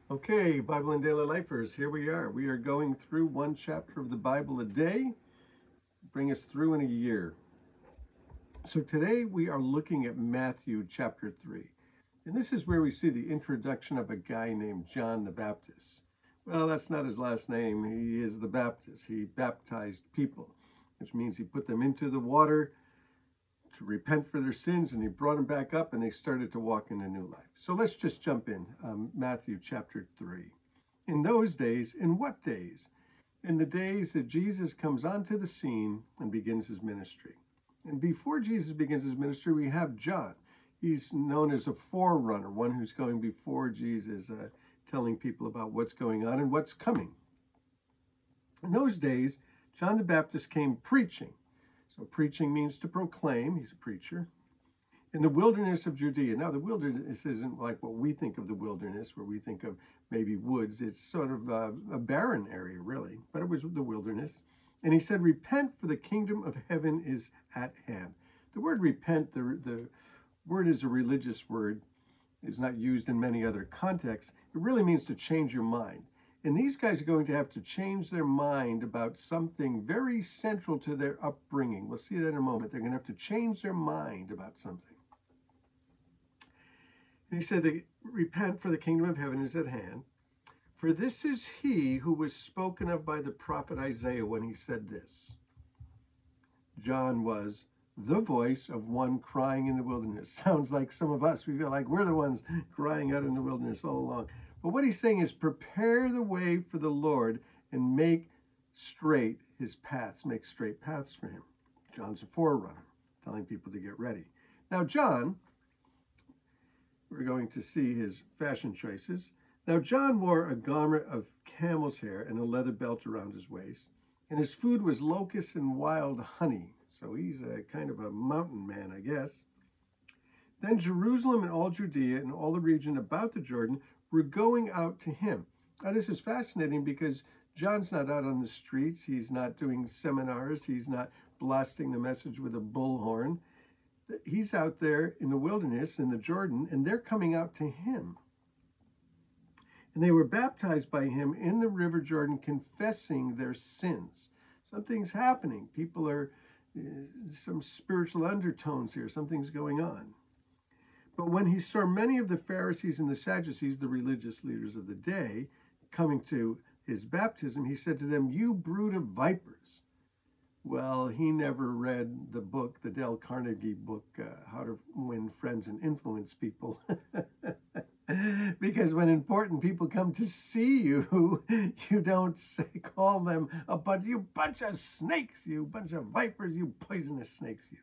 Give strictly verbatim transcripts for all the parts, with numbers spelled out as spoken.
Okay, Bible and Daily Lifers, here we are. We are going through one chapter of the Bible a day, bring us through in a year. So today we are looking at Matthew chapter three. And this is where we see the introduction of a guy named John the Baptist. Well, that's not his last name. He is the Baptist. He baptized people, which means he put them into the water to repent for their sins, and he brought them back up, and they started to walk in a new life. So let's just jump in. Um, Matthew chapter three. In those days, in what days? In the days that Jesus comes onto the scene and begins his ministry. And before Jesus begins his ministry, we have John. He's known as a forerunner, one who's going before Jesus, uh, telling people about what's going on and what's coming. In those days, John the Baptist came preaching. So preaching means to proclaim. He's a preacher. In the wilderness of Judea. Now, the wilderness isn't like what we think of the wilderness, where we think of maybe woods. It's sort of a, a barren area, really, but it was the wilderness. And he said, repent, for the kingdom of heaven is at hand. The word repent, the, the word is a religious word. It's not used in many other contexts. It really means to change your mind. And these guys are going to have to change their mind about something very central to their upbringing. We'll see that in a moment. They're going to have to change their mind about something. And he said, repent, for the kingdom of heaven is at hand. For this is he who was spoken of by the prophet Isaiah when he said this. John was the voice of one crying in the wilderness. Sounds like some of us. We feel like we're the ones crying out in the wilderness all along. But what he's saying is, prepare the way for the Lord and make straight his paths, make straight paths for him. John's a forerunner, telling people to get ready. Now, John, we're going to see his fashion choices. Now, John wore a garment of camel's hair and a leather belt around his waist, and his food was locusts and wild honey. So he's a kind of a mountain man, I guess. Then Jerusalem and all Judea and all the region about the Jordan were going out to him. Now, this is fascinating because John's not out on the streets. He's not doing seminars. He's not blasting the message with a bullhorn. He's out there in the wilderness, in the Jordan, and they're coming out to him. And they were baptized by him in the river Jordan, confessing their sins. Something's happening. People are, uh, some spiritual undertones here. Something's going on. But when he saw many of the Pharisees and the Sadducees, the religious leaders of the day, coming to his baptism, he said to them, you brood of vipers. Well, he never read the book, the Dale Carnegie book, uh, How to Win Friends and Influence People. Because when important people come to see you, you don't say, call them a bunch, you bunch of snakes, you bunch of vipers, you poisonous snakes, you.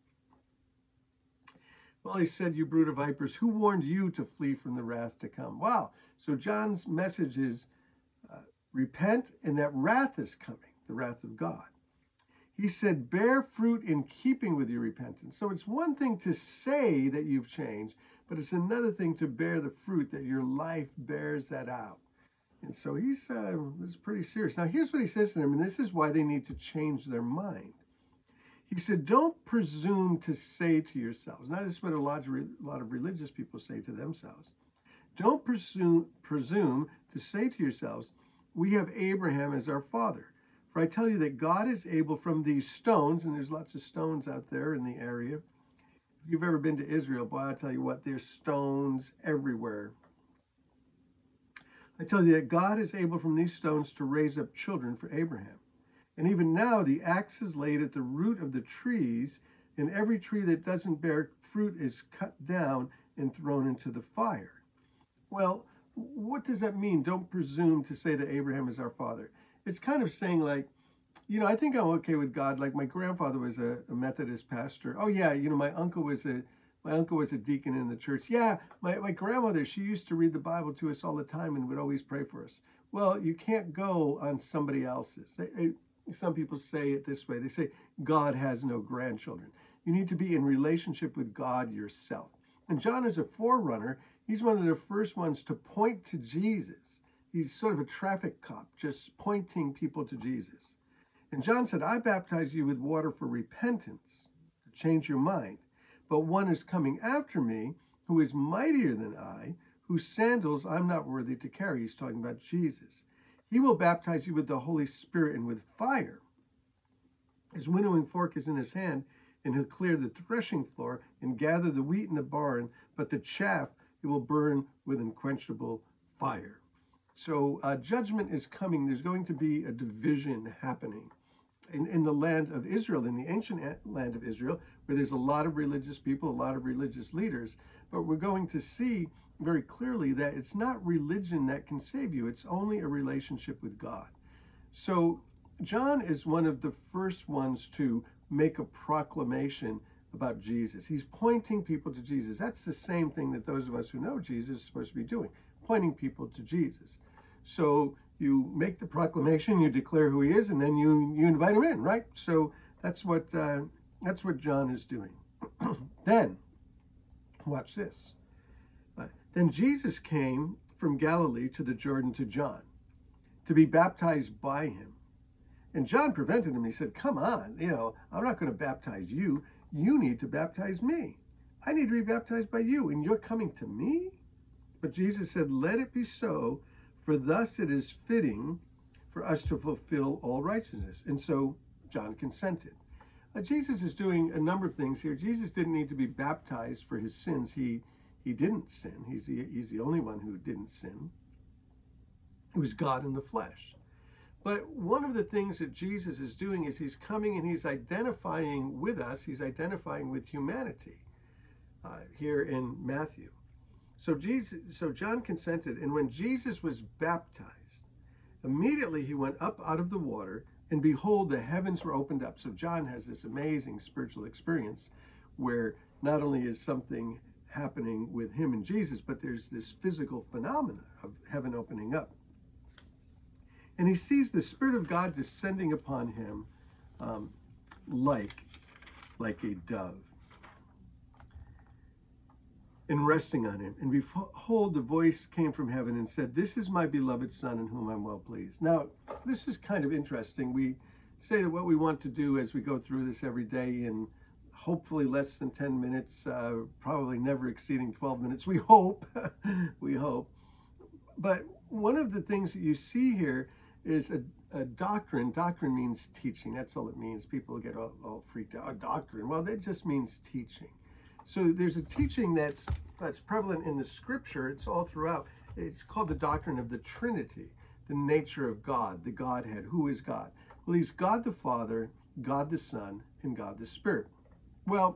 Well, he said, you brood of vipers, who warned you to flee from the wrath to come? Wow. So John's message is uh, repent, and that wrath is coming, the wrath of God. He said, bear fruit in keeping with your repentance. So it's one thing to say that you've changed, but it's another thing to bear the fruit, that your life bears that out. And so he's uh, this is pretty serious. Now, here's what he says to them, and this is why they need to change their mind. He said, don't presume to say to yourselves. Now, this is what a lot of, a lot of religious people say to themselves. Don't presume, presume to say to yourselves, we have Abraham as our father. For I tell you that God is able from these stones, and there's lots of stones out there in the area. If you've ever been to Israel, boy, I tell you what, there's stones everywhere. I tell you that God is able from these stones to raise up children for Abraham. And even now the axe is laid at the root of the trees, and every tree that doesn't bear fruit is cut down and thrown into the fire. Well, what does that mean? Don't presume to say that Abraham is our father. It's kind of saying like, you know, I think I'm okay with God. Like my grandfather was a, a Methodist pastor. Oh yeah, you know, my uncle was a my uncle was a deacon in the church. Yeah, my, my grandmother, she used to read the Bible to us all the time and would always pray for us. Well, you can't go on somebody else's. They, they, some people say it this way. They say, God has no grandchildren. You need to be in relationship with God yourself. And John is a forerunner. He's one of the first ones to point to Jesus. He's sort of a traffic cop, just pointing people to Jesus. And John said, I baptize you with water for repentance, to change your mind. But one is coming after me who is mightier than I, whose sandals I'm not worthy to carry. He's talking about Jesus. He will baptize you with the Holy Spirit and with fire. His winnowing fork is in his hand, and he'll clear the threshing floor and gather the wheat in the barn, but the chaff he will burn with unquenchable fire. So uh, judgment is coming. There's going to be a division happening in, in the land of Israel, in the ancient land of Israel, where there's a lot of religious people, a lot of religious leaders. But we're going to see very clearly that it's not religion that can save you. It's only a relationship with God. So John is one of the first ones to make a proclamation about Jesus. He's pointing people to Jesus. That's the same thing that those of us who know Jesus are supposed to be doing, pointing people to Jesus. So you make the proclamation, you declare who he is, and then you you invite him in, right? So that's what uh, that's what John is doing. Then, watch this. Uh, then Jesus came from Galilee to the Jordan to John to be baptized by him. And John prevented him. He said, come on, you know, I'm not going to baptize you. You need to baptize me. I need to be baptized by you, and you're coming to me? But Jesus said, let it be so, for thus it is fitting for us to fulfill all righteousness. And so John consented. Uh, Jesus is doing a number of things here. Jesus didn't need to be baptized for his sins. He he didn't sin. He's the, he's the only one who didn't sin. It was God in the flesh. But one of the things that Jesus is doing is he's coming and he's identifying with us. He's identifying with humanity uh, here in Matthew. So Jesus, so John consented, and when Jesus was baptized, immediately he went up out of the water, and behold, the heavens were opened up. So John has this amazing spiritual experience where not only is something happening with him and Jesus, but there's this physical phenomena of heaven opening up. And he sees the Spirit of God descending upon him um, like, like a dove, and resting on him. And behold, the voice came from heaven and said, this is my beloved Son in whom I'm well pleased. Now, this is kind of interesting. We say that what we want to do as we go through this every day in hopefully less than ten minutes, uh, probably never exceeding twelve minutes. We hope, we hope. But one of the things that you see here is a, a doctrine. Doctrine means teaching. That's all it means. People get all, all freaked out. Doctrine. Well, that just means teaching. So there's a teaching that's that's prevalent in the scripture. It's all throughout. It's called the doctrine of the Trinity, the nature of God, the Godhead. Who is God? Well, he's God the Father, God the Son, and God the Spirit. Well,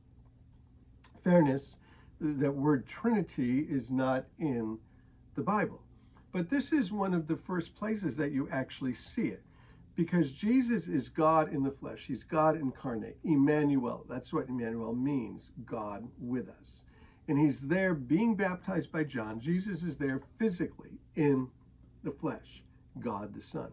fairness, that word Trinity is not in the Bible. But this is one of the first places that you actually see it, because Jesus is God in the flesh. He's God incarnate, Emmanuel. That's what Emmanuel means, God with us. And he's there being baptized by John. Jesus is there physically in the flesh, God the Son.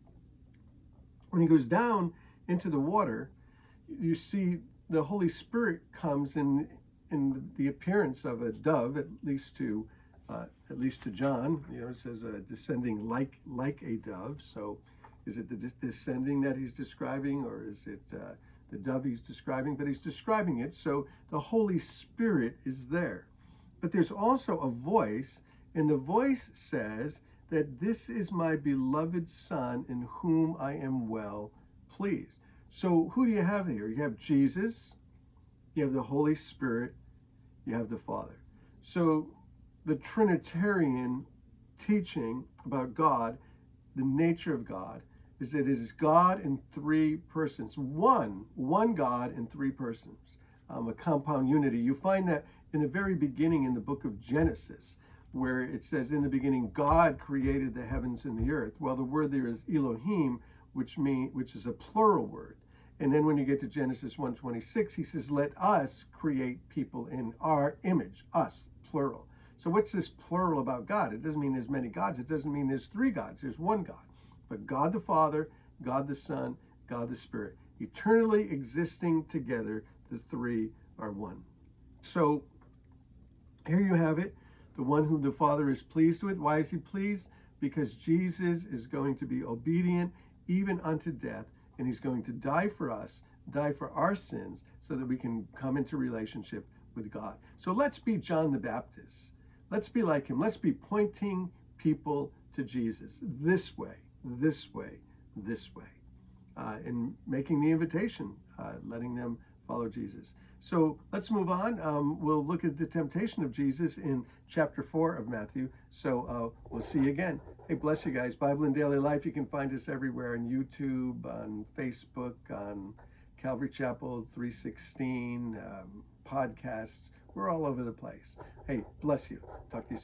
When he goes down into the water, you see the Holy Spirit comes in, in the appearance of a dove, at least to Uh, at least to John. You know, it says uh, descending like like a dove. So is it the descending that he's describing, or is it uh, the dove he's describing? But he's describing it. So the Holy Spirit is there. But there's also a voice, and the voice says that this is my beloved Son in whom I am well pleased. So who do you have here? You have Jesus, you have the Holy Spirit, you have the Father. So the Trinitarian teaching about God, the nature of God, is that it is God in three persons. One, one God in three persons, um, a compound unity. You find that in the very beginning in the book of Genesis, where it says, in the beginning, God created the heavens and the earth. Well, the word there is Elohim, which mean, which is a plural word. And then when you get to Genesis one twenty-six, he says, let us create people in our image, us, plural. So what's this plural about God? It doesn't mean there's many gods. It doesn't mean there's three gods. There's one God. But God the Father, God the Son, God the Spirit, eternally existing together, the three are one. So here you have it, the one whom the Father is pleased with. Why is he pleased? Because Jesus is going to be obedient even unto death, and he's going to die for us, die for our sins, so that we can come into relationship with God. So let's be John the Baptist. Let's be like him. Let's be pointing people to Jesus this way, this way, this way, uh, and making the invitation, uh, letting them follow Jesus. So let's move on. Um, we'll look at the temptation of Jesus in chapter four of Matthew. So uh, we'll see you again. Hey, bless you guys. Bible in Daily Life. You can find us everywhere on YouTube, on Facebook, on Calvary Chapel three sixteen, um, podcasts. We're all over the place. Hey, bless you. Talk to you soon.